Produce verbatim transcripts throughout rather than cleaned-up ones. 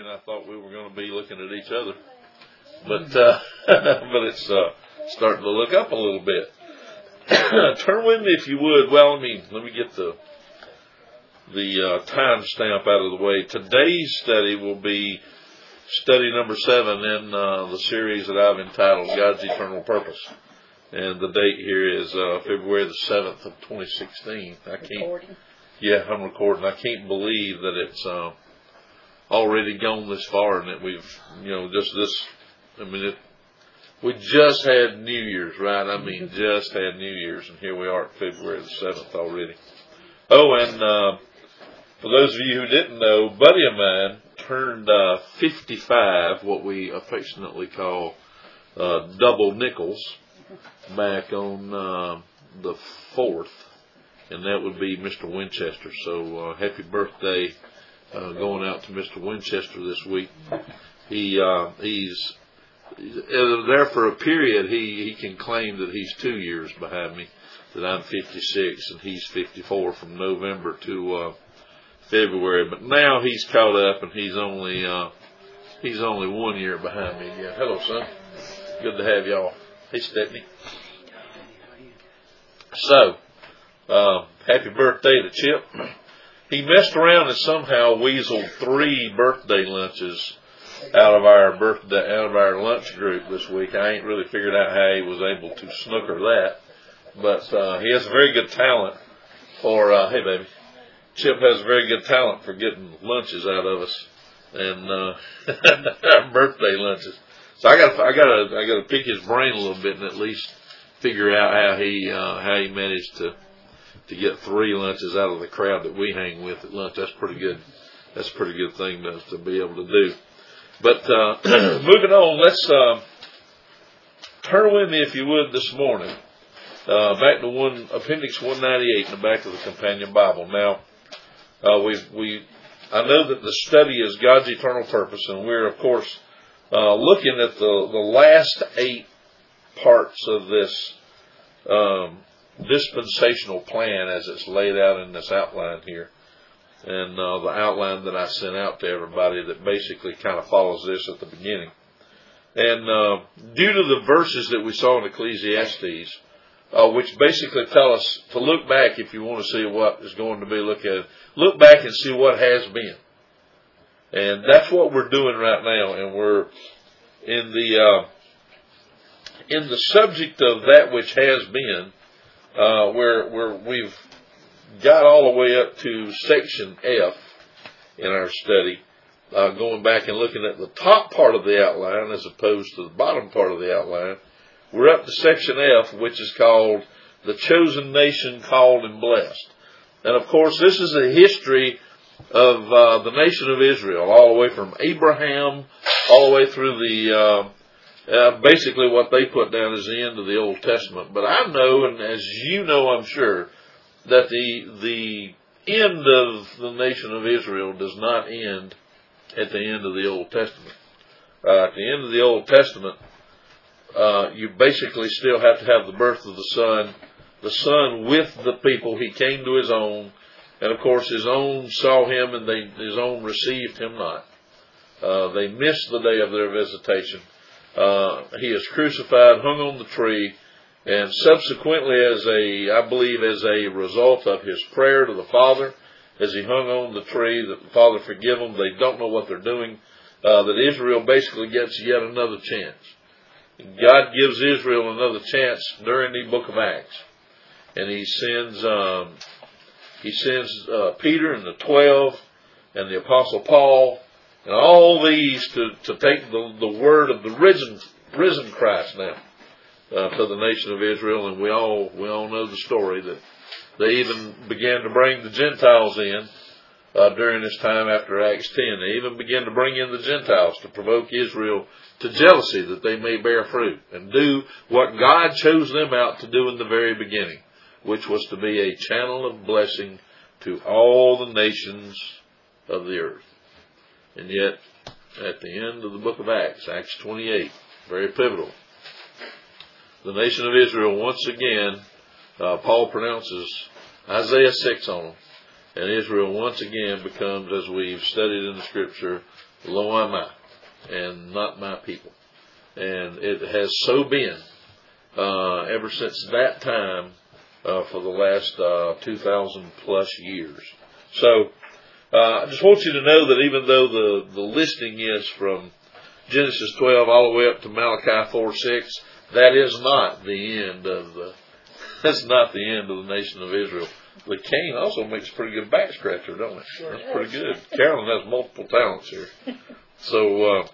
and I thought we were going to be looking at each other. But uh, but it's uh, starting to look up a little bit. Turn with me if you would. Well, let me let me get the the uh, time stamp out of the way. Today's study will be study number seven in uh, the series that I've entitled God's Eternal Purpose. And the date here is uh, February the seventh of twenty sixteen. I can't. Recording. Yeah, I'm recording. I can't believe that it's uh, already gone this far, and that we've, you know, just this. I mean, it, we just had New Year's, right? I mean, just had New Year's, and here we are at February the seventh already. Oh, and uh, for those of you who didn't know, a buddy of mine turned uh, fifty-five, what we affectionately call uh, double nickels, back on uh, the fourth, and that would be Mister Winchester. So uh, happy birthday uh, going out to Mister Winchester this week. He uh, he's, he's there for a period. He he can claim that he's two years behind me, that I'm fifty-six and he's fifty-four from November to uh, February. But now he's caught up, and he's only uh, he's only one year behind me. Yeah. Hello, son. Good to have y'all. Hey, Stephanie. So, uh, happy birthday to Chip. He messed around and somehow weaseled three birthday lunches out of our birthday, out of our lunch group this week. I ain't really figured out how he was able to snooker that, but uh, he has a very good talent for. Uh, hey, baby, Chip has a very good talent for getting lunches out of us, and uh, our birthday lunches. So I got, I got to, I got to pick his brain a little bit and at least figure out how he, uh, how he managed to, to get three lunches out of the crowd that we hang with at lunch. That's pretty good. That's a pretty good thing to, to be able to do. But uh, moving on, let's uh, turn with me, if you would, this morning uh, back to one Appendix one ninety-eight in the back of the Companion Bible. Now, uh, we we I know that the study is God's eternal purpose, and we're of course. Uh, looking at the, the last eight parts of this um, dispensational plan as it's laid out in this outline here, and uh, the outline that I sent out to everybody that basically kind of follows this at the beginning. And uh, due to the verses that we saw in Ecclesiastes, uh, which basically tell us to look back if you want to see what is going to be looked at, look back and see what has been. And that's what we're doing right now, and we're in the uh, in the subject of that which has been, uh, where where we've got all the way up to section F in our study, uh, going back and looking at the top part of the outline as opposed to the bottom part of the outline. We're up to section F, which is called the chosen nation, called and blessed. And of course, this is a history of uh, the nation of Israel, all the way from Abraham, all the way through the, uh, uh, basically what they put down is the end of the Old Testament. But I know, and as you know, I'm sure, that the the end of the nation of Israel does not end at the end of the Old Testament. Uh, at the end of the Old Testament, uh, you basically still have to have the birth of the Son, the Son with the people. He came to His own. And of course, His own saw Him, and they, His own received Him not. Uh, they missed the day of their visitation. Uh, he is crucified, hung on the tree, and subsequently, as a, I believe, as a result of His prayer to the Father, as He hung on the tree, that the Father forgive them. They don't know what they're doing. Uh, that Israel basically gets yet another chance. God gives Israel another chance during the book of Acts, and He sends. Um, He sends uh, Peter and the twelve and the Apostle Paul and all these to, to take the, the word of the risen risen Christ now uh, to the nation of Israel. And we all we all know the story that they even began to bring the Gentiles in uh, during this time after Acts ten. They even began to bring in the Gentiles to provoke Israel to jealousy, that they may bear fruit and do what God chose them out to do in the very beginning, which was to be a channel of blessing to all the nations of the earth. And yet, at the end of the book of Acts, Acts twenty-eight, very pivotal, the nation of Israel, once again, uh, Paul pronounces Isaiah six on them. And Israel once again becomes, as we've studied in the Scripture, lo am I, and not my people. And it has so been uh, ever since that time uh, for the last uh, two thousand plus years. So uh, I just want you to know that even though the, the listing is from Genesis twelve all the way up to Malachi four six, that is not the end of the that's not the end of the nation of Israel. But Cain also makes a pretty good back scratcher, don't it? Sure that's pretty good. Carolyn has multiple talents here. So uh,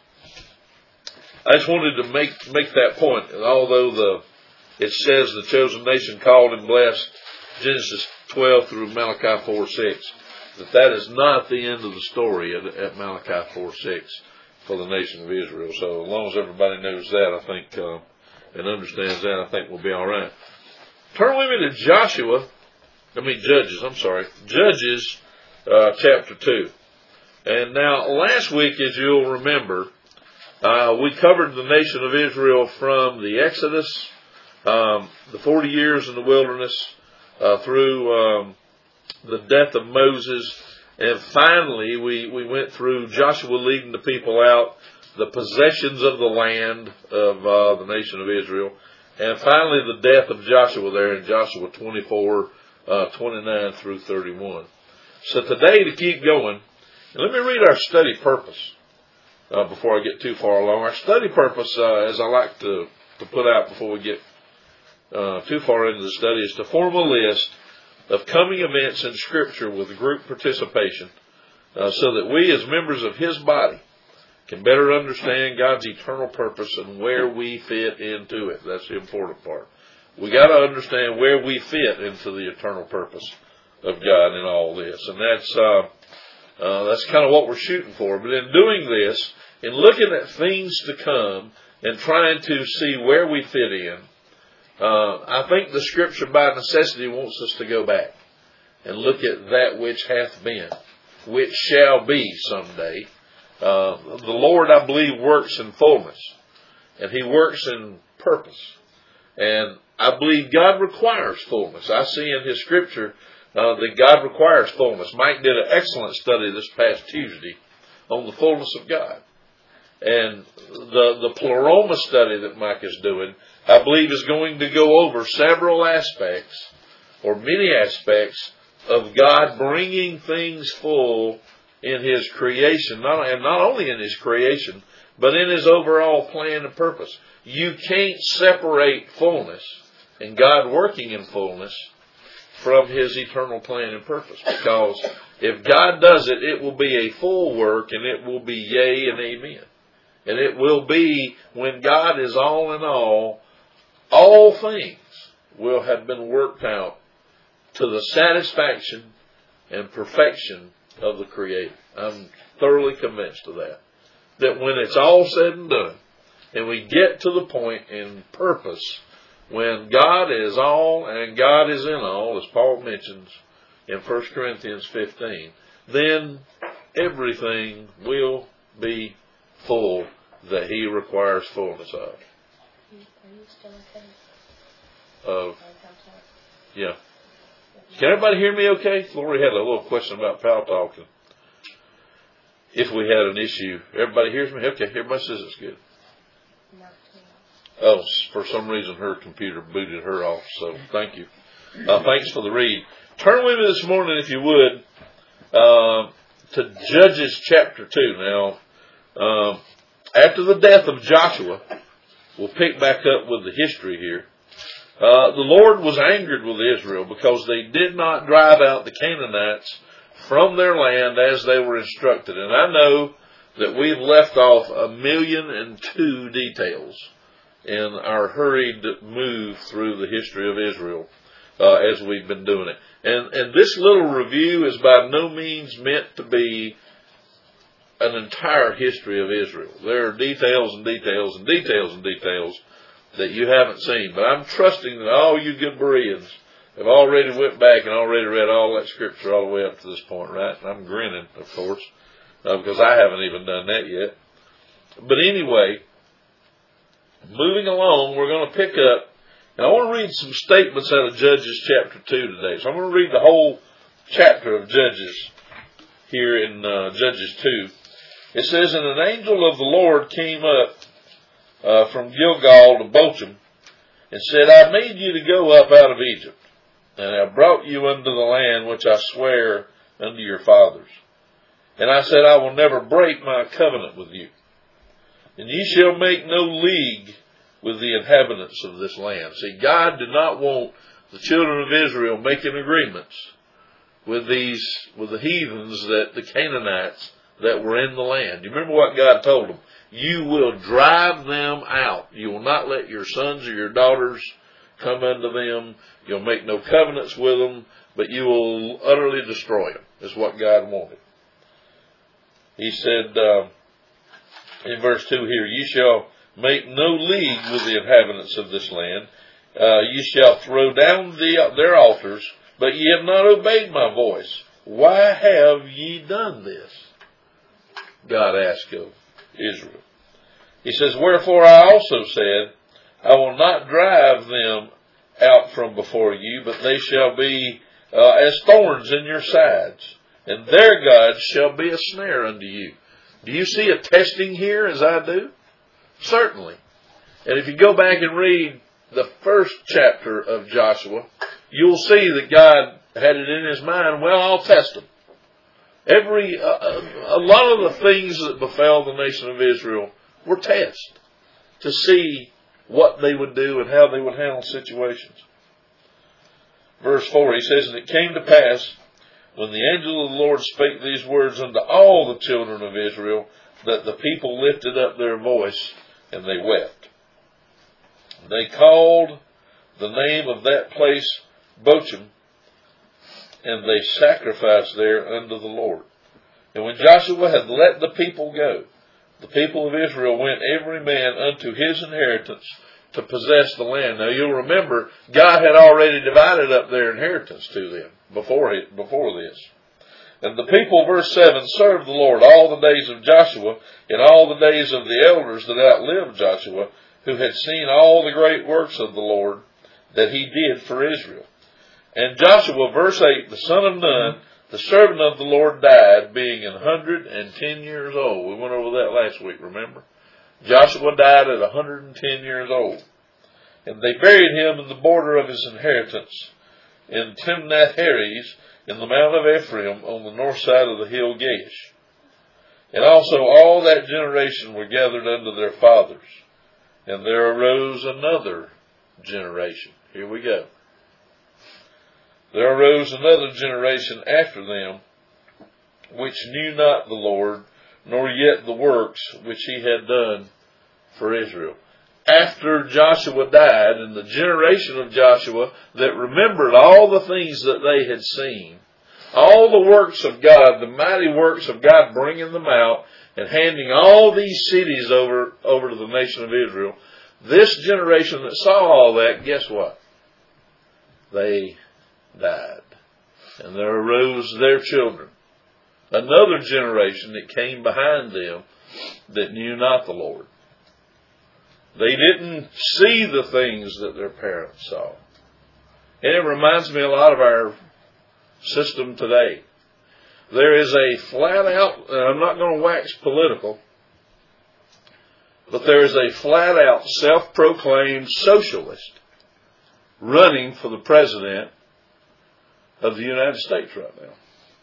I just wanted to make make that point. And although the it says the chosen nation called and blessed, Genesis twelve through Malachi four six, that that is not the end of the story at, at Malachi four six for the nation of Israel. So as long as everybody knows that, I think, uh, and understands that, I think we'll be all right. Turn with me to Joshua, I mean Judges, I'm sorry, Judges uh, chapter two. And now last week, as you'll remember, uh, we covered the nation of Israel from the Exodus, um, the forty years in the wilderness, uh, through um, the death of Moses, and finally we, we went through Joshua leading the people out, the possessions of the land of uh, the nation of Israel, and finally the death of Joshua there in Joshua twenty-four, uh, twenty-nine through thirty-one. So today, to keep going, and let me read our study purpose uh, before I get too far along. Our study purpose, uh, as I like to, to put out before we get uh, too far into the study, is to form a list of coming events in Scripture with group participation uh, so that we as members of His body can better understand God's eternal purpose and where we fit into it. That's the important part. We got to understand where we fit into the eternal purpose of God in all this. And that's... Uh, Uh, that's kind of what we're shooting for. But in doing this, in looking at things to come and trying to see where we fit in, uh, I think the Scripture by necessity wants us to go back and look at that which hath been, which shall be someday. Uh, the Lord, I believe, works in fullness, and He works in purpose. And I believe God requires fullness. I see in His Scripture Uh, that God requires fullness. Mike did an excellent study this past Tuesday on the fullness of God. And the, the Pleroma study that Mike is doing, I believe, is going to go over several aspects, or many aspects, of God bringing things full in His creation, not, and not only in His creation, but in His overall plan and purpose. You can't separate fullness and God working in fullness from His eternal plan and purpose. Because if God does it, it will be a full work, and it will be yea and amen. And it will be, when God is all in all, all things will have been worked out to the satisfaction and perfection of the Creator. I'm thoroughly convinced of that. That when it's all said and done, and we get to the point in purpose when God is all and God is in all, as Paul mentions in First Corinthians fifteen, then everything will be full that He requires fullness of. Are you still okay? Of, yeah. Can everybody hear me okay? Lori had a little question about Pal Talking. If we had an issue. Everybody hears me? Okay, everybody says it's good. Oh, for some reason her computer booted her off, so thank you. Uh, thanks for the read. Turn with me this morning, if you would, uh, to Judges chapter two. Now, uh, after the death of Joshua, we'll pick back up with the history here. Uh, the Lord was angered with Israel because they did not drive out the Canaanites from their land as they were instructed. And I know that we've left off a million and two details in our hurried move through the history of Israel uh, as we've been doing it. And, and this little review is by no means meant to be an entire history of Israel. There are details and details and details and details that you haven't seen. But I'm trusting that all you good Bereans have already went back and already read all that Scripture all the way up to this point, right? And I'm grinning, of course, uh, because I haven't even done that yet. But anyway, moving along, we're going to pick up, and I want to read some statements out of Judges chapter two today. So I'm going to read the whole chapter of Judges, here in uh, Judges two, it says, "And an angel of the Lord came up uh, from Gilgal to Bochim, and said, I made you to go up out of Egypt, and I brought you unto the land which I swear unto your fathers. And I said, I will never break my covenant with you. And ye shall make no league with the inhabitants of this land." See, God did not want the children of Israel making agreements with these, with the heathens, that the Canaanites that were in the land. Do you remember what God told them? You will drive them out. You will not let your sons or your daughters come unto them. You'll make no covenants with them, but you will utterly destroy them, is what God wanted. He said, uh, in verse two here, "Ye shall make no league with the inhabitants of this land. Uh, ye shall throw down the, their altars, but ye have not obeyed my voice. Why have ye done this?" God asked of Israel. He says, "Wherefore I also said, I will not drive them out from before you, but they shall be uh, as thorns in your sides, and their gods shall be a snare unto you." Do you see a testing here as I do? Certainly. And if you go back and read the first chapter of Joshua, you'll see that God had it in his mind, well, I'll test them. Every, uh, a lot of the things that befell the nation of Israel were tests to see what they would do and how they would handle situations. Verse four, he says, "And it came to pass, when the angel of the Lord spake these words unto all the children of Israel, that the people lifted up their voice, and they wept. They called the name of that place Bochim, and they sacrificed there unto the Lord. And when Joshua had let the people go, the people of Israel went every man unto his inheritance to possess the land." Now you'll remember, God had already divided up their inheritance to them before it, before this. "And the people," verse seven, "served the Lord all the days of Joshua, and all the days of the elders that outlived Joshua, who had seen all the great works of the Lord that he did for Israel. And Joshua," verse eight, "the son of Nun, the servant of the Lord, died, being an hundred and ten years old." We went over that last week, remember? Joshua died at a hundred and ten years old. "And they buried him in the border of his inheritance, in Timnath-Heres, in the mount of Ephraim, on the north side of the hill Gaish. And also all that generation were gathered unto their fathers. And there arose another generation." Here we go. "There arose another generation after them, which knew not the Lord, nor yet the works which he had done for Israel." After Joshua died, and the generation of Joshua that remembered all the things that they had seen, all the works of God, the mighty works of God bringing them out and handing all these cities over, over to the nation of Israel, this generation that saw all that, guess what? They died. And there arose their children, another generation that came behind them that knew not the Lord. They didn't see the things that their parents saw. And it reminds me a lot of our system today. There is a flat out, and I'm not going to wax political, but there is a flat out self-proclaimed socialist running for the president of the United States right now.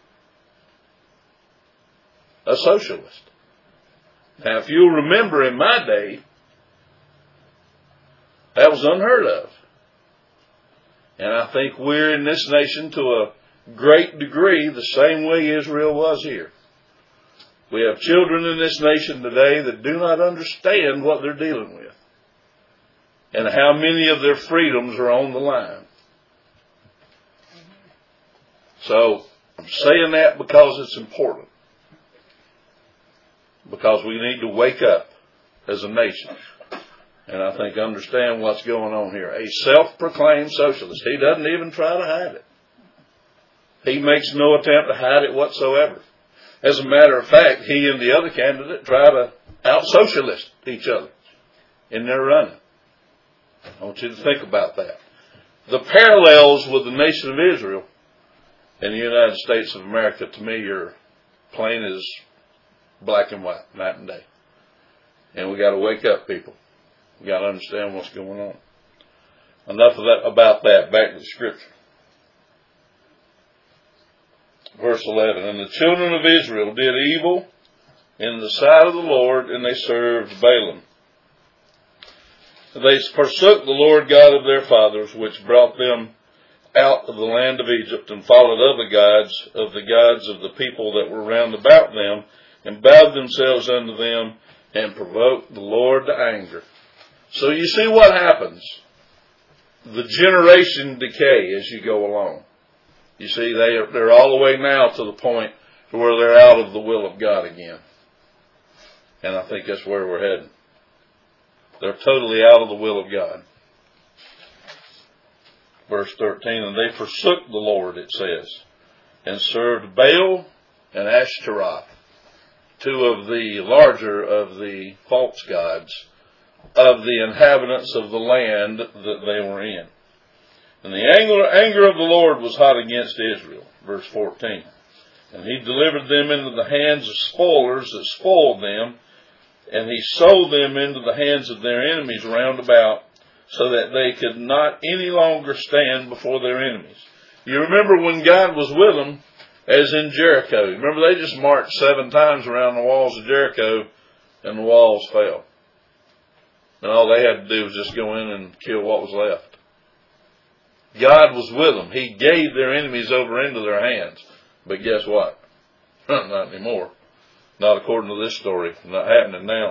A socialist. Now, if you'll remember, in my day, that was unheard of. And I think we're in this nation to a great degree the same way Israel was here. We have children in this nation today that do not understand what they're dealing with and how many of their freedoms are on the line. So, I'm saying that because it's important. Because we need to wake up as a nation. And I think understand what's going on here. A self-proclaimed socialist. He doesn't even try to hide it. He makes no attempt to hide it whatsoever. As a matter of fact, he and the other candidate try to out-socialist each other in their running. I want you to think about that. The parallels with the nation of Israel in the United States of America, to me, are plain as black and white, night and day. And we got to wake up, people. We got to understand what's going on. Enough of that about that. Back to the scripture. Verse eleven. And the children of Israel did evil in the sight of the Lord, and they served Balaam. They forsook the Lord God of their fathers, which brought them out of the land of Egypt, and followed other gods of the gods of the people that were round about them, and bowed themselves unto them, and provoked the Lord to anger. So you see what happens. The generation decay as you go along. You see, they are, they're all the way now to the point to where they're out of the will of God again. And I think that's where we're heading. They're totally out of the will of God. Verse thirteen, and they forsook the Lord, it says, and served Baal and Ashtaroth, two of the larger of the false gods of the inhabitants of the land that they were in. And the anger, anger of the Lord was hot against Israel. Verse fourteen. And he delivered them into the hands of spoilers that spoiled them, and he sold them into the hands of their enemies round about, so that they could not any longer stand before their enemies. You remember when God was with them, as in Jericho. Remember, they just marched seven times around the walls of Jericho, and the walls fell. And all they had to do was just go in and kill what was left. God was with them. He gave their enemies over into their hands. But guess what? Not anymore. Not according to this story. Not happening now.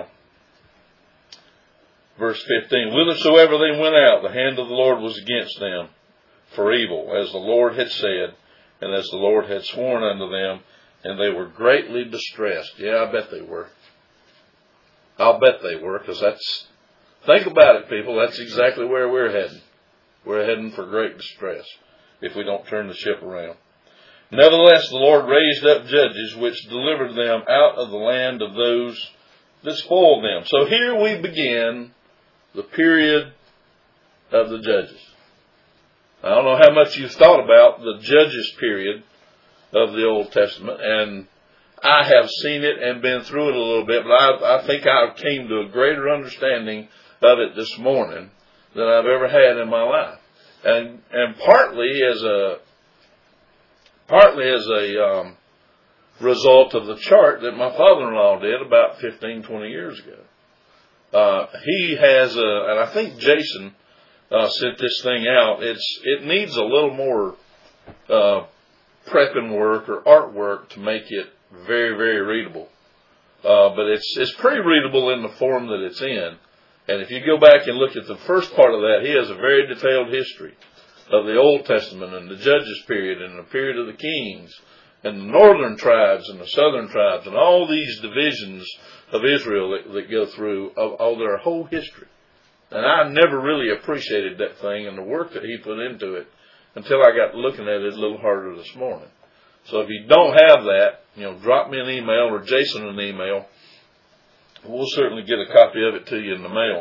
Verse fifteen. Whithersoever they went out, the hand of the Lord was against them for evil, as the Lord had said, and as the Lord had sworn unto them, and they were greatly distressed. Yeah, I bet they were. I'll bet they were, because that's, think about it, people, that's exactly where we're heading. We're heading for great distress if we don't turn the ship around. Nevertheless, the Lord raised up judges which delivered them out of the land of those that spoiled them. So here we begin the period of the judges. I don't know how much you've thought about the judges period of the Old Testament, and I have seen it and been through it a little bit, but I, I think I came to a greater understanding of it this morning than I've ever had in my life. And and partly as a partly as a um, result of the chart that my father-in-law did about fifteen, twenty years ago. Uh, he has a, and I think Jason uh, sent this thing out. It's it needs a little more uh, prepping work or artwork to make it very, very readable. Uh, but it's it's pretty readable in the form that it's in. And if you go back and look at the first part of that, he has a very detailed history of the Old Testament and the Judges period and the period of the kings and the northern tribes and the southern tribes and all these divisions of Israel that, that go through of all their whole history. And I never really appreciated that thing and the work that he put into it until I got looking at it a little harder this morning. So if you don't have that, you know, drop me an email or Jason an email. We'll certainly get a copy of it to you in the mail.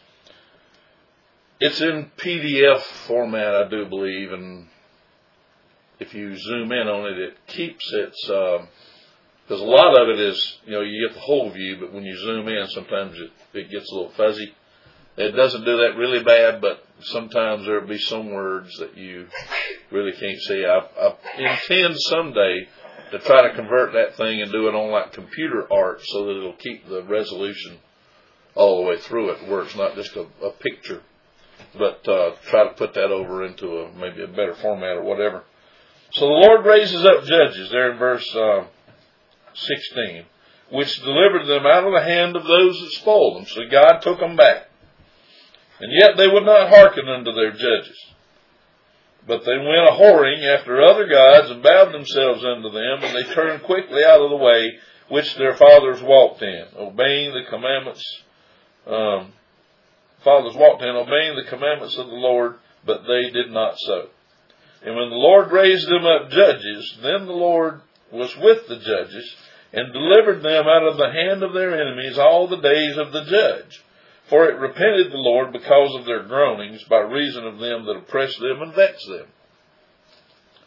It's in P D F format, I do believe, and if you zoom in on it, it keeps its, because uh, a lot of it is, you know, you get the whole view, but when you zoom in, sometimes it, it gets a little fuzzy. It doesn't do that really bad, but sometimes there will be some words that you really can't see. I, I intend someday to try to convert that thing and do it on like computer art so that it'll keep the resolution all the way through it, where it's not just a, a picture, but uh, try to put that over into a maybe a better format or whatever. So the Lord raises up judges there in verse uh, sixteen, which delivered them out of the hand of those that spoiled them. So God took them back. And yet they would not hearken unto their judges. But they went a whoring after other gods and bowed themselves unto them, and they turned quickly out of the way which their fathers walked in, obeying the commandments. Um, fathers walked in, obeying the commandments of the Lord, but they did not so. And when the Lord raised them up judges, then the Lord was with the judges, and delivered them out of the hand of their enemies all the days of the judge. For it repented the Lord because of their groanings, by reason of them that oppressed them and vexed them.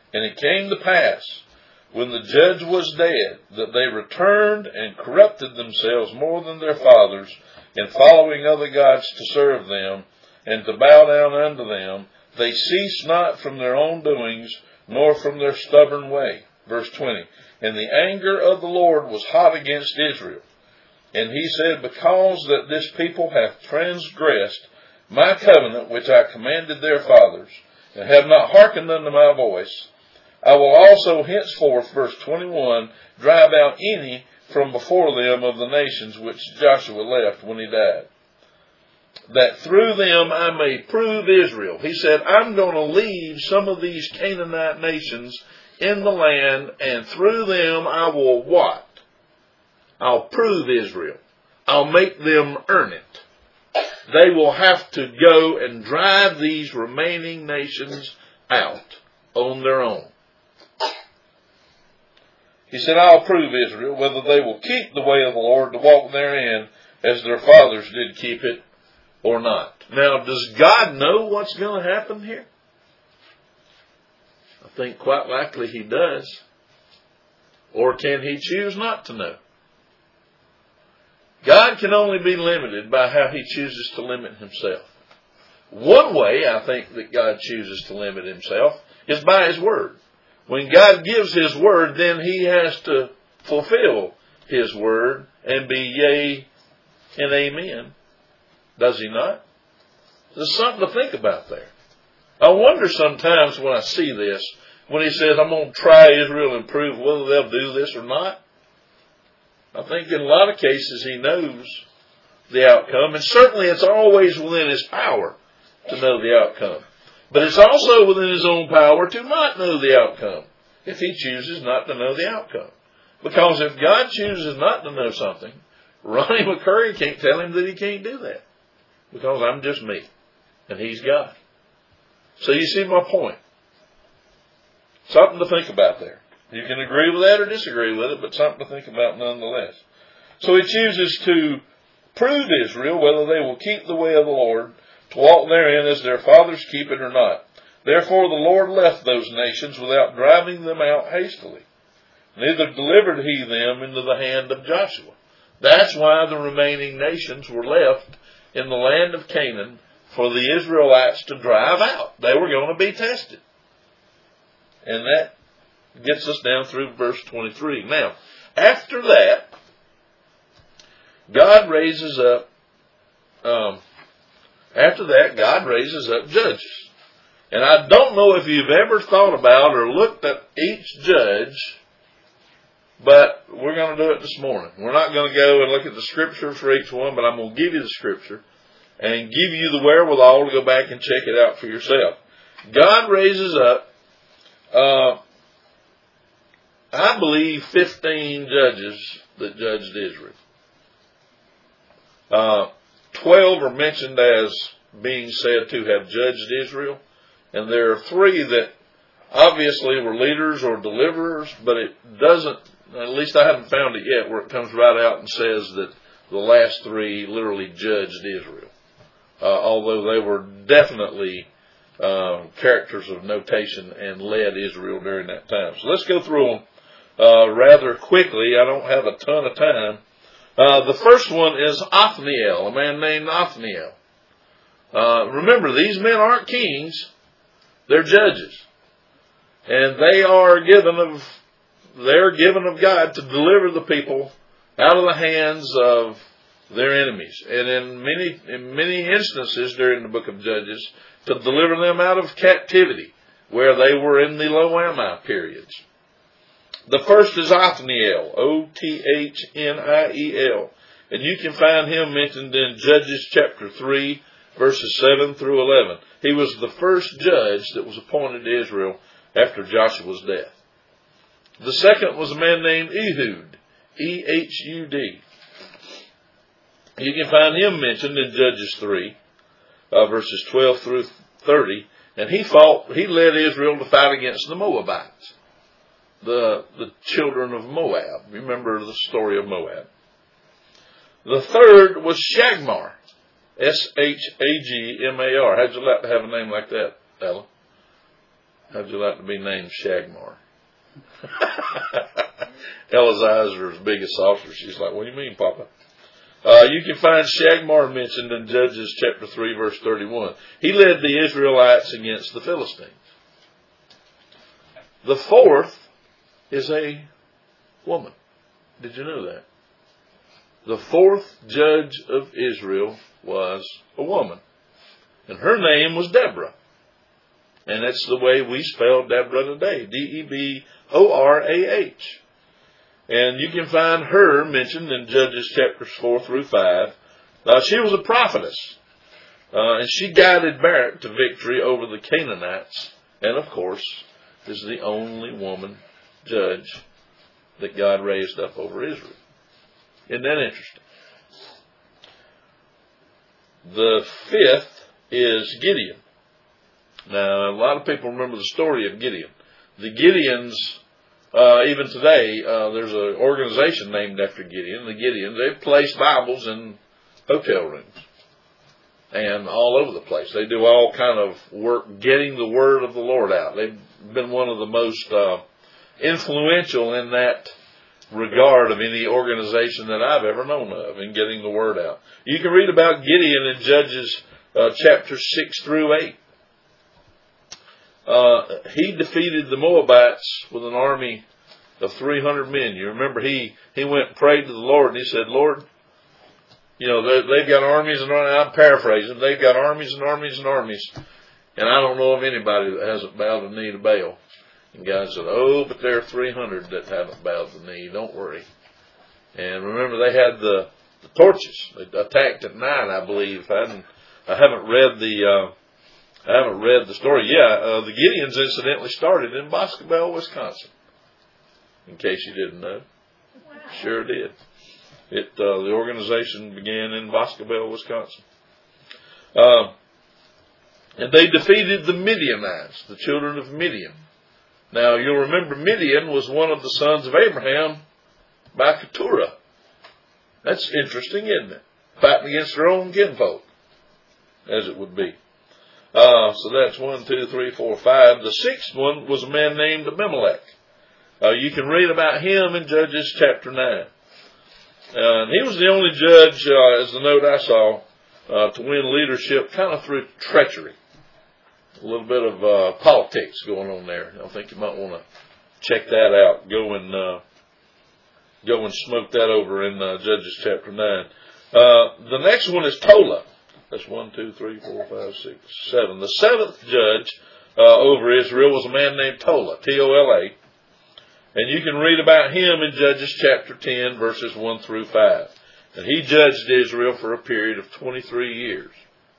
And it came to pass, when the judge was dead, that they returned and corrupted themselves more than their fathers, in following other gods to serve them, and to bow down unto them. They ceased not from their own doings, nor from their stubborn way. Verse twenty. And the anger of the Lord was hot against Israel. And he said, because that this people hath transgressed my covenant which I commanded their fathers, and have not hearkened unto my voice, I will also henceforth, verse twenty-one, drive out any from before them of the nations which Joshua left when he died, that through them I may prove Israel. He said, I'm going to leave some of these Canaanite nations in the land, and through them I will what? I'll prove Israel. I'll make them earn it. They will have to go and drive these remaining nations out on their own. He said, I'll prove Israel, whether they will keep the way of the Lord to walk therein, as their fathers did keep it, or not. Now, does God know what's going to happen here? I think quite likely he does. Or can he choose not to know? God can only be limited by how he chooses to limit himself. One way I think that God chooses to limit himself is by his word. When God gives his word, then he has to fulfill his word and be yea and amen. Does he not? There's something to think about there. I wonder sometimes when I see this, when he says, I'm going to try Israel and prove whether they'll do this or not. I think in a lot of cases he knows the outcome, and certainly it's always within his power to know the outcome. But it's also within his own power to not know the outcome if he chooses not to know the outcome. Because if God chooses not to know something, Ronnie McCurry can't tell him that he can't do that. Because I'm just me, and he's God. So you see my point. Something to think about there. You can agree with that or disagree with it, but something to think about nonetheless. So he chooses to prove Israel whether they will keep the way of the Lord, to walk therein as their fathers keep it or not. Therefore the Lord left those nations without driving them out hastily. Neither delivered he them into the hand of Joshua. That's why the remaining nations were left in the land of Canaan for the Israelites to drive out. They were going to be tested. And that gets us down through verse twenty-three. Now, after that, God raises up, um, after that, God raises up judges. And I don't know if you've ever thought about or looked at each judge, but we're going to do it this morning. We're not going to go and look at the scripture for each one, but I'm going to give you the scripture and give you the wherewithal to go back and check it out for yourself. God raises up, uh, I believe, fifteen judges that judged Israel. Uh, Twelve are mentioned as being said to have judged Israel. And there are three that obviously were leaders or deliverers, but it doesn't, at least I haven't found it yet, where it comes right out and says that the last three literally judged Israel. Uh, although they were definitely uh, characters of notation and led Israel during that time. So let's go through them uh, rather quickly. I don't have a ton of time. Uh, the first one is Othniel, a man named Othniel. Uh, remember, these men aren't kings. They're judges. And they are given of, they're given of God to deliver the people out of the hands of their enemies. And in many, in many instances during the book of Judges, to deliver them out of captivity, where they were in the Lo-Ammi periods. The first is Othniel, O T H N I E L. And you can find him mentioned in Judges chapter three, verses seven through eleven. He was the first judge that was appointed to Israel after Joshua's death. The second was a man named Ehud, E H U D. You can find him mentioned in Judges three, uh, verses twelve through thirty. And he fought, he led Israel to fight against the Moabites, the, the children of Moab. Remember the story of Moab. The third was Shagmar, S H A G M A R. How'd you like to have a name like that, Ella? How'd you like to be named Shagmar? Elazazar's biggest officer. She's like, what do you mean, Papa? Uh, you can find Shagmar mentioned in Judges chapter three, verse thirty-one. He led the Israelites against the Philistines. The fourth is a woman. Did you know that? The fourth judge of Israel was a woman. And her name was Deborah. And that's the way we spell Deborah today. D E B O R A H. And you can find her mentioned in Judges chapters four through five. Uh, she was a prophetess. Uh, and she guided Barak to victory over the Canaanites. And of course, is the only woman judge that God raised up over Israel. Isn't that interesting? The fifth is Gideon. Now, a lot of people remember the story of Gideon. The Gideons, uh, even today, uh, there's an organization named after Gideon. The Gideons, they've placed Bibles in hotel rooms and all over the place. They do all kind of work getting the word of the Lord out. They've been one of the most uh, influential in that regard of any organization that I've ever known of in getting the word out. You can read about Gideon in Judges uh, chapters six through eight. Uh, he defeated the Moabites with an army of three hundred men. You remember he, he went and prayed to the Lord and he said, Lord, you know, they, they've got armies and armies. I'm paraphrasing. They've got armies and armies and armies. And I don't know of anybody that hasn't bowed the knee to Baal. And God said, oh, but there are three hundred that haven't bowed the knee. Don't worry. And remember, they had the, the torches. They attacked at night, I believe. I haven't, I haven't read the, uh, I haven't read the story. Yeah, uh, the Gideons incidentally started in Boscobel, Wisconsin. In case you didn't know. Wow. Sure did. It, uh, the organization began in Boscobel, Wisconsin. Uh, and they defeated the Midianites, the children of Midian. Now, you'll remember Midian was one of the sons of Abraham by Keturah. That's interesting, isn't it? Fighting against their own kinfolk, as it would be. Uh, so that's one, two, three, four, five. The sixth one was a man named Abimelech. Uh, you can read about him in Judges chapter nine. Uh, and he was the only judge, uh, as the note I saw, uh, to win leadership kind of through treachery. A little bit of uh, politics going on there. I think you might want to check that out. Go and uh, go and smoke that over in uh, Judges chapter nine. Uh, the next one is Tola. That's one, two, three, four, five, six, seven. The seventh judge uh, over Israel was a man named Tola, T O L A. And you can read about him in Judges chapter ten, verses one through five. And he judged Israel for a period of twenty-three years.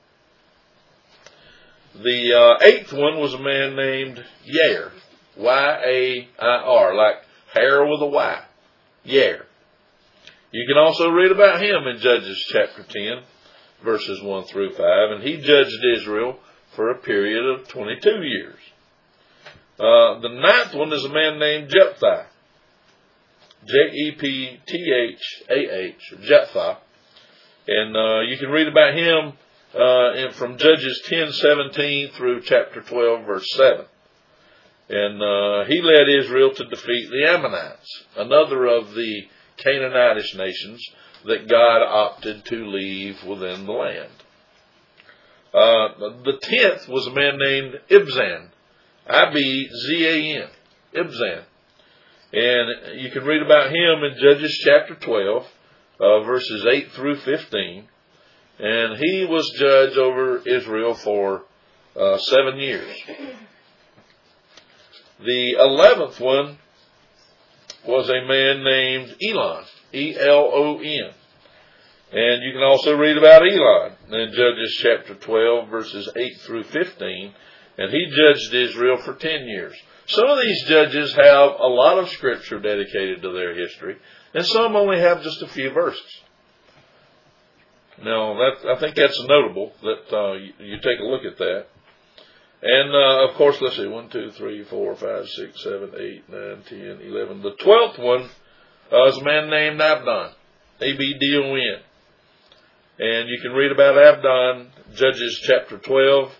The uh, eighth one was a man named Yair, Y A I R, like hair with a Y, Yair. You can also read about him in Judges chapter ten, verses one through five, and he judged Israel for a period of twenty-two years. Uh, the ninth one is a man named Jephthah, J E P T H A H, Jephthah, and uh, you can read about him Uh, and from Judges ten seventeen through chapter twelve, verse seven. And uh, he led Israel to defeat the Ammonites, another of the Canaanitish nations that God opted to leave within the land. Uh, the tenth was a man named Ibzan, I B Z A N, Ibzan. And you can read about him in Judges chapter twelve, uh, verses eight through fifteen. And he was judge over Israel for uh, seven years. The eleventh one was a man named Elon, E L O N. And you can also read about Elon in Judges chapter twelve, verses eight through fifteen. And he judged Israel for ten years. Some of these judges have a lot of scripture dedicated to their history, and some only have just a few verses. Now, that, I think that's notable that uh, you, you take a look at that. And, uh, of course, let's see, one, two, three, four, five, six, seven, eight, nine, ten, eleven. The twelfth one uh, is a man named Abdon, A B D O N. And you can read about Abdon, Judges chapter twelve,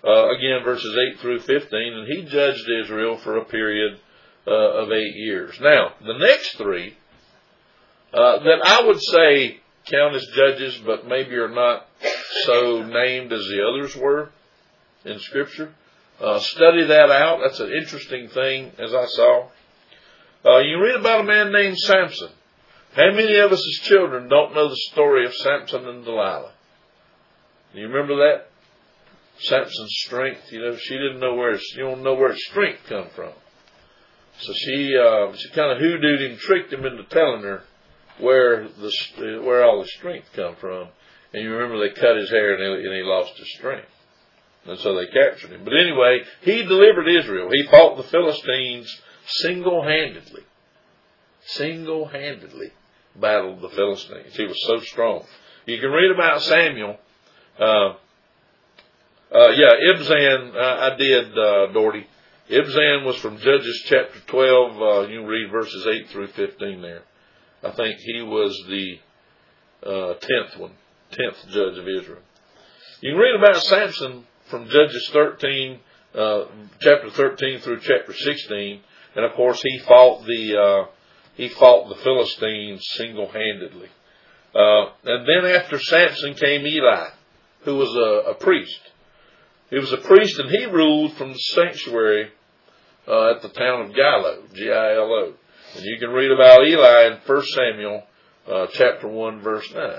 uh, again, verses eight through fifteen, and he judged Israel for a period uh, of eight years. Now, the next three, uh, that I would say count as judges, but maybe are not so named as the others were in Scripture. Uh, study that out. That's an interesting thing, as I saw. Uh, you read about a man named Samson. How many of us as children don't know the story of Samson and Delilah? Do you remember that? Samson's strength. You know, she didn't know where his, you don't know where his strength come from. So she uh, she kind of hoodooed him, tricked him into telling her where the where all his strength come from. And you remember they cut his hair and he, and he lost his strength. And so they captured him. But anyway, he delivered Israel. He fought the Philistines single-handedly. Single-handedly battled the Philistines. He was so strong. You can read about Samuel. Uh, uh, yeah, Ibzan, uh, I did, uh, Doherty. Ibzan was from Judges chapter twelve. Uh, you can read verses eight through fifteen there. I think he was the uh, tenth one, tenth judge of Israel. You can read about Samson from Judges thirteen, uh, chapter thirteen through chapter sixteen, and of course he fought the uh, he fought the Philistines single-handedly. Uh, and then after Samson came Eli, who was a, a priest. He was a priest, and he ruled from the sanctuary uh, at the town of Gilo, G I L O. And you can read about Eli in First Samuel uh, chapter one, verse nine.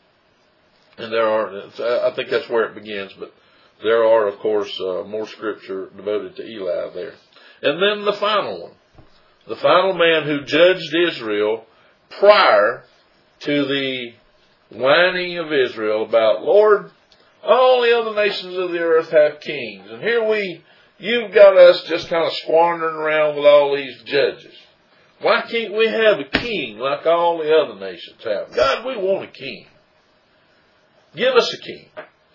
And there are, I think that's where it begins, but there are, of course, uh, more scripture devoted to Eli there. And then the final one. The final man who judged Israel prior to the whining of Israel about, Lord, all the other nations of the earth have kings. And here we, you've got us just kind of squandering around with all these judges. Why can't we have a king like all the other nations have? God, we want a king. Give us a king.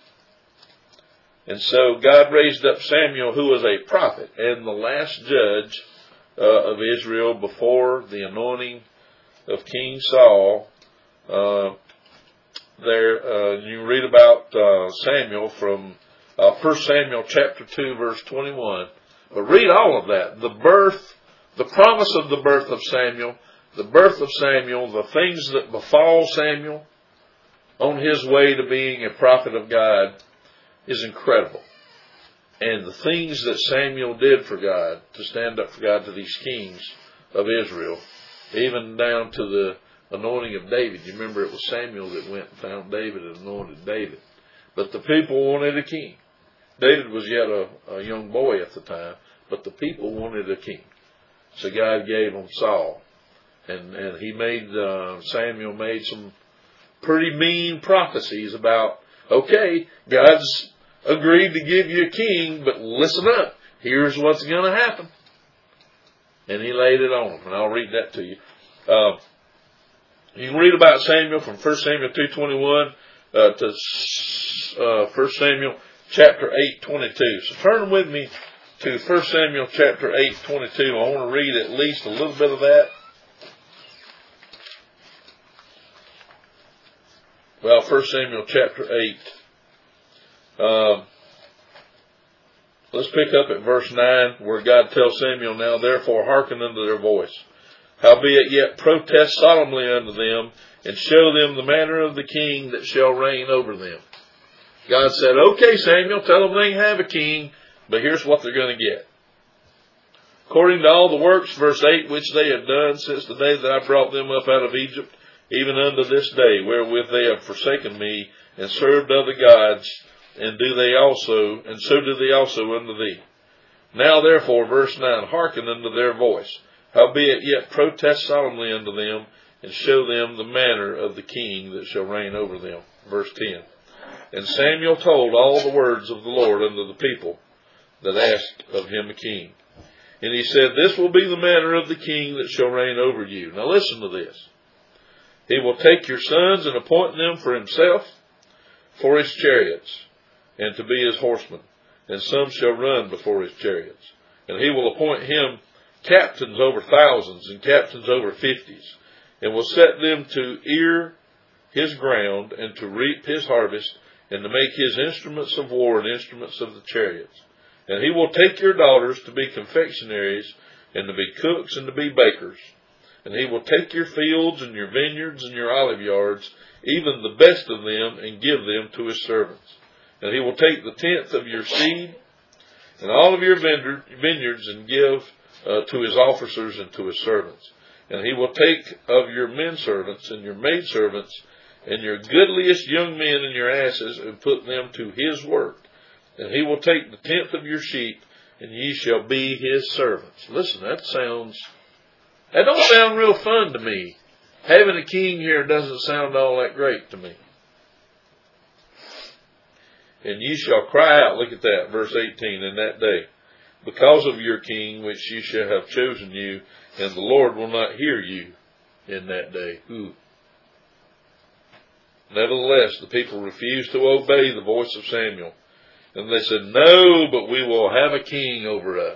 And so God raised up Samuel, who was a prophet and the last judge uh, of Israel before the anointing of King Saul. Uh, there, uh, you read about uh, Samuel from uh, First Samuel chapter two, verse twenty-one. But read all of that. The birth, the promise of the birth of Samuel, the birth of Samuel, the things that befall Samuel on his way to being a prophet of God is incredible. And the things that Samuel did for God, to stand up for God to these kings of Israel, even down to the anointing of David. You remember it was Samuel that went and found David and anointed David. But the people wanted a king. David was yet a, a young boy at the time, but the people wanted a king. So God gave them Saul. And, and he made, uh, Samuel made some pretty mean prophecies about, okay, God's agreed to give you a king, but listen up. Here's what's going to happen. And he laid it on them. And I'll read that to you. Uh, you can read about Samuel from First Samuel two twenty-one uh, to uh, First Samuel chapter eight twenty-two. So turn with me to First Samuel chapter eight twenty-two. I want to read at least a little bit of that. Well, First Samuel chapter eight. Uh, let's pick up at verse nine, where God tells Samuel, Now therefore hearken unto their voice. Howbeit yet protest solemnly unto them, and show them the manner of the king that shall reign over them. God said, okay, Samuel, tell them they can have a king, but here's what they're going to get. According to all the works, verse eight, which they have done since the day that I brought them up out of Egypt, even unto this day, wherewith they have forsaken me, and served other gods, and do they also, and so do they also unto thee. Now therefore, verse nine, hearken unto their voice. Howbeit yet protest solemnly unto them, and show them the manner of the king that shall reign over them. Verse ten. And Samuel told all the words of the Lord unto the people that asked of him a king. And he said, This will be the manner of the king that shall reign over you. Now listen to this. He will take your sons and appoint them for himself, for his chariots, and to be his horsemen. And some shall run before his chariots. And he will appoint him captains over thousands and captains over fifties, and will set them to ear his ground and to reap his harvest and to make his instruments of war and instruments of the chariots. And he will take your daughters to be confectionaries, and to be cooks, and to be bakers. And he will take your fields, and your vineyards, and your olive yards, even the best of them, and give them to his servants. And he will take the tenth of your seed, and all of your vineyards, and give uh, to his officers and to his servants. And he will take of your men servants, and your maid servants, and your goodliest young men and your asses, and put them to his work. And he will take the tenth of your sheep, and ye shall be his servants. Listen, that sounds, that don't sound real fun to me. Having a king here doesn't sound all that great to me. And ye shall cry out, look at that, verse eighteen, in that day, because of your king, which ye shall have chosen you, and the Lord will not hear you in that day. Ooh. Nevertheless, the people refused to obey the voice of Samuel. And they said, no, but we will have a king over us,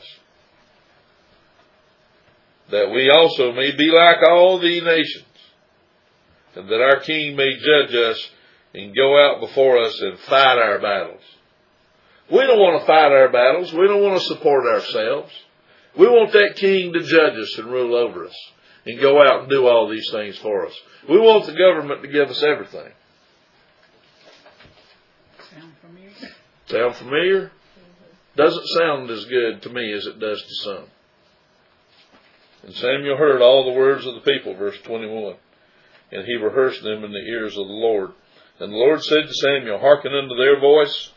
that we also may be like all the nations, and that our king may judge us and go out before us and fight our battles. We don't want to fight our battles. We don't want to support ourselves. We want that king to judge us and rule over us and go out and do all these things for us. We want the government to give us everything. Sound familiar? Sound familiar? Doesn't sound as good to me as it does to some. And Samuel heard all the words of the people, verse twenty-one, and he rehearsed them in the ears of the Lord. And the Lord said to Samuel, hearken unto their voice,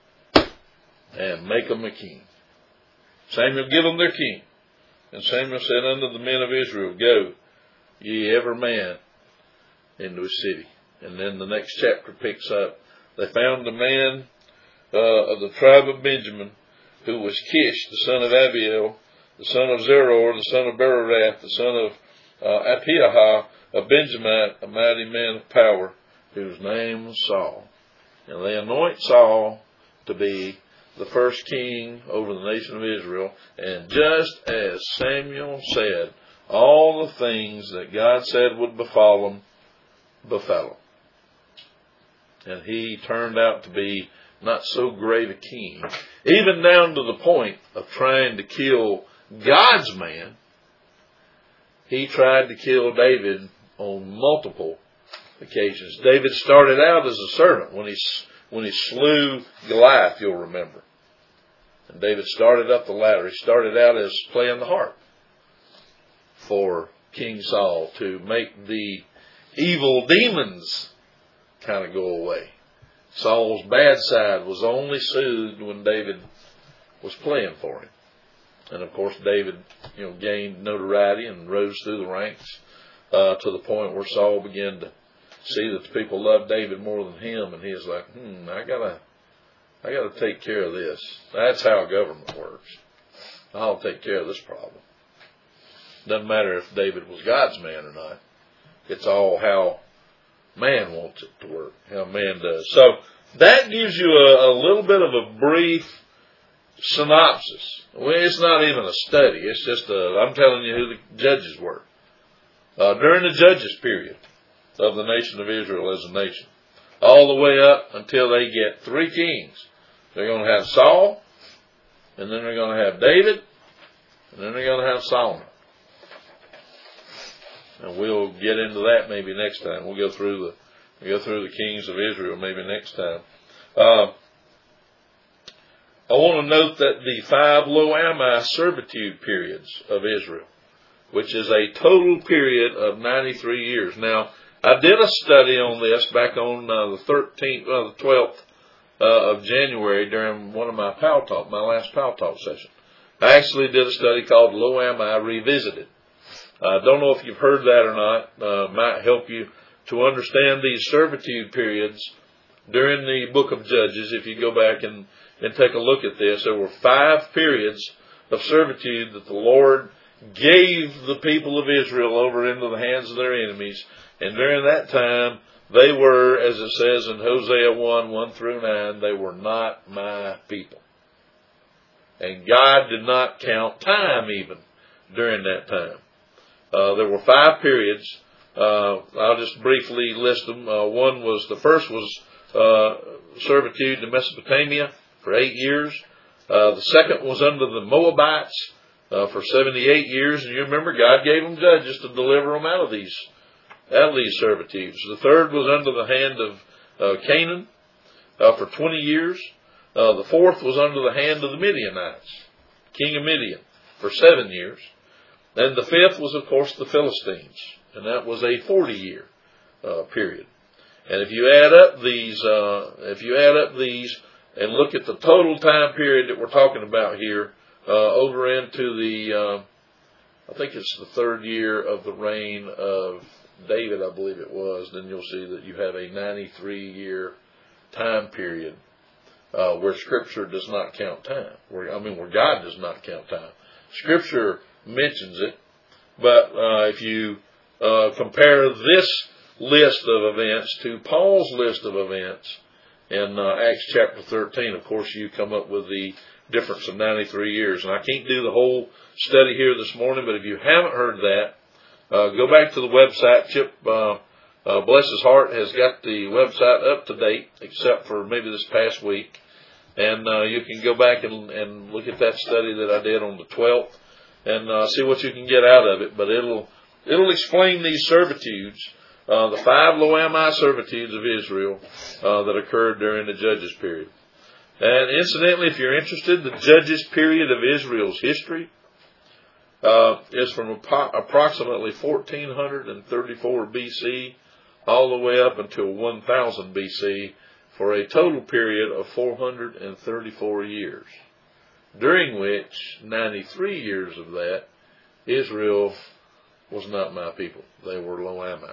and make them a king. Samuel, give them their king. And Samuel said unto the men of Israel, go, ye every man into his city. And then the next chapter picks up. They found a man uh, of the tribe of Benjamin, who was Kish, the son of Abiel, the son of Zeror, the son of Berarath, the son of uh, Apiahah, a Benjamite, a mighty man of power, whose name was Saul. And they anoint Saul to be the first king over the nation of Israel. And just as Samuel said, all the things that God said would befall him, befell him. And he turned out to be not so great a king, even down to the point of trying to kill God's man. He tried to kill David on multiple occasions. David started out as a servant when he when he slew Goliath, you'll remember. And David started up the ladder. He started out as playing the harp for King Saul to make the evil demons kind of go away. Saul's bad side was only soothed when David was playing for him. And of course David, you know, gained notoriety and rose through the ranks uh, to the point where Saul began to see that the people loved David more than him, and he was like, hmm, I gotta, I gotta take care of this. That's how government works. I'll take care of this problem. Doesn't matter if David was God's man or not. It's all how man wants it to work, how man does. So that gives you a, a little bit of a brief synopsis. Well, it's not even a study. It's just a, I'm telling you who the judges were. Uh, during the judges period of the nation of Israel as a nation, all the way up until they get three kings. They're going to have Saul, and then they're going to have David, and then they're going to have Solomon. And we'll get into that maybe next time. We'll go through the we'll go through the kings of Israel maybe next time. Uh, I want to note that the five Lo-Ammi servitude periods of Israel, which is a total period of ninety-three years. Now, I did a study on this back on uh, the thirteenth, uh, the twelfth uh, of January during one of my Pal Talk, my last Pal Talk session. I actually did a study called Lo-Ammi Revisited. I uh, don't know if you've heard that or not. Uh, might help you to understand these servitude periods during the book of Judges. If you go back and, and take a look at this, there were five periods of servitude that the Lord gave the people of Israel over into the hands of their enemies. And during that time, they were, as it says in Hosea one, one through nine, they were not my people. And God did not count time even during that time. Uh, there were five periods. Uh, I'll just briefly list them. Uh, one was, the first was uh, servitude to Mesopotamia for eight years. Uh, the second was under the Moabites uh, for seventy-eight years. And you remember, God gave them judges to deliver them out of these, out of these servitudes. The third was under the hand of uh, Canaan uh, for twenty years. Uh, the fourth was under the hand of the Midianites, king of Midian, for seven years. And the fifth was, of course, the Philistines, and that was a forty-year uh, period. And if you add up these, uh, if you add up these and look at the total time period that we're talking about here, uh, over into the, uh, I think it's the third year of the reign of David, I believe it was, then you'll see that you have a ninety-three year time period uh, where Scripture does not count time. Where, I mean, where God does not count time. Scripture mentions it, but uh, if you uh, compare this list of events to Paul's list of events in uh, Acts chapter thirteen, of course, you come up with the difference of ninety-three years. And I can't do the whole study here this morning, but if you haven't heard that, uh, go back to the website. Chip, uh, uh, bless his heart, has got the website up to date, except for maybe this past week. And uh, you can go back and, and look at that study that I did on the twelfth and uh, see what you can get out of it. But it'll it'll explain these servitudes, uh, the five Lo-Ammi servitudes of Israel uh, that occurred during the Judges period. And incidentally, if you're interested, the Judges period of Israel's history uh, is from ap- approximately fourteen thirty-four B C all the way up until one thousand B C for a total period of four hundred thirty-four years, during which ninety-three years of that, Israel was not my people. They were Lo-Ammi.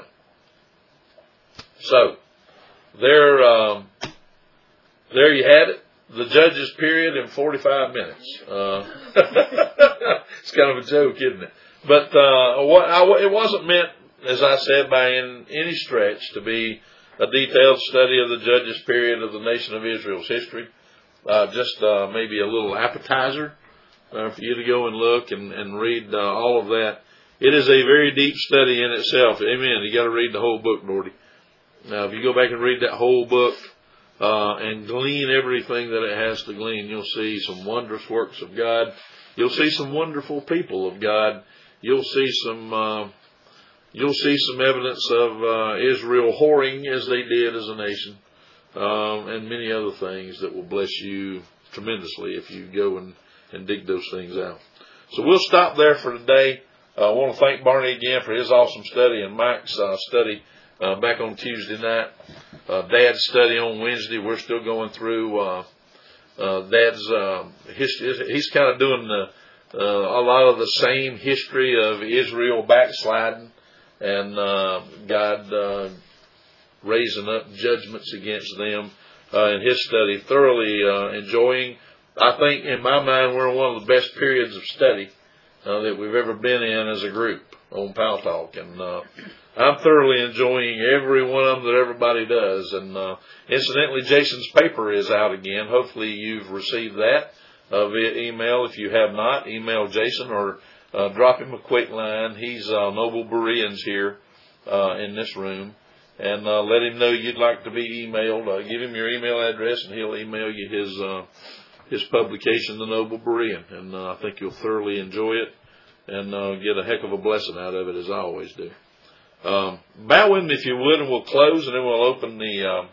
So, there, um, there you had it. The Judges period in forty-five minutes. Uh, it's kind of a joke, isn't it? But uh, what I, it wasn't meant, as I said, by in, any stretch to be a detailed study of the Judges period of the nation of Israel's history. Uh, just uh, maybe a little appetizer uh, for you to go and look and, and read uh, all of that. It is a very deep study in itself. Amen. You got to read the whole book, Lordy. Now, if you go back and read that whole book, Uh, and glean everything that it has to glean, you'll see some wondrous works of God. You'll see some wonderful people of God. You'll see some, uh, you'll see some evidence of uh, Israel whoring as they did as a nation, um, and many other things that will bless you tremendously if you go and, and dig those things out. So we'll stop there for today. Uh, I want to thank Barney again for his awesome study and Mike's uh, study uh, back on Tuesday night. Uh, Dad's study on Wednesday. We're still going through uh, uh, Dad's uh, history. He's kind of doing the, uh, a lot of the same history of Israel backsliding and uh, God uh, raising up judgments against them uh, in his study. Thoroughly uh, enjoying. I think in my mind we're in one of the best periods of study uh, that we've ever been in as a group on Pal Talk, and uh, I'm thoroughly enjoying every one of them that everybody does. And uh, incidentally, Jason's paper is out again. Hopefully you've received that uh, via email. If you have not, email Jason or uh, drop him a quick line. He's uh, Noble Bereans here uh, in this room. And uh, let him know you'd like to be emailed. Uh, give him your email address and he'll email you his uh, his publication, The Noble Berean. And uh, I think you'll thoroughly enjoy it and uh, get a heck of a blessing out of it, as I always do. Um, bow with me if you would, and we'll close, and then we'll open the um,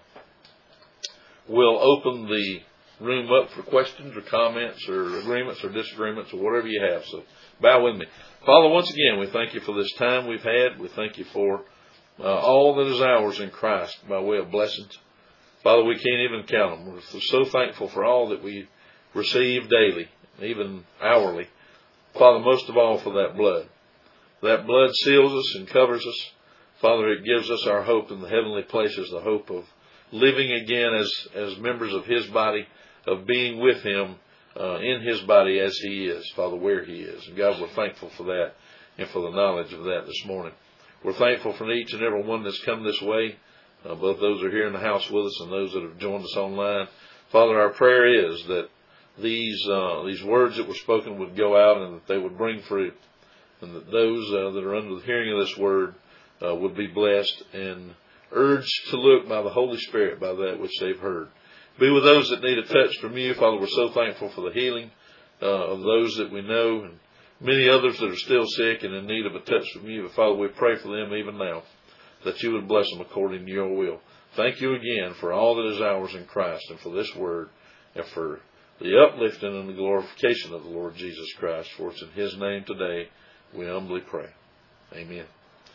we'll open the room up for questions or comments or agreements or disagreements or whatever you have. So bow with me. Father, once again, we thank you for this time we've had. We thank you for uh, all that is ours in Christ by way of blessings. Father, we can't even count them. We're so thankful for all that we receive daily, even hourly. Father, most of all for that blood. That blood seals us and covers us. Father, it gives us our hope in the heavenly places, the hope of living again as, as members of His body, of being with Him uh, in His body as He is, Father, where He is. And God, we're thankful for that and for the knowledge of that this morning. We're thankful for each and every one that's come this way, uh, both those that are here in the house with us and those that have joined us online. Father, our prayer is that these uh, these words that were spoken would go out and that they would bring fruit, and that those uh, that are under the hearing of this word uh, would be blessed and urged to look by the Holy Spirit by that which they've heard. Be with those that need a touch from you. Father, we're so thankful for the healing uh, of those that we know and many others that are still sick and in need of a touch from you. But Father, we pray for them even now, that you would bless them according to your will. Thank you again for all that is ours in Christ and for this word and for the uplifting and the glorification of the Lord Jesus Christ. For it's in his name today we humbly pray. Amen.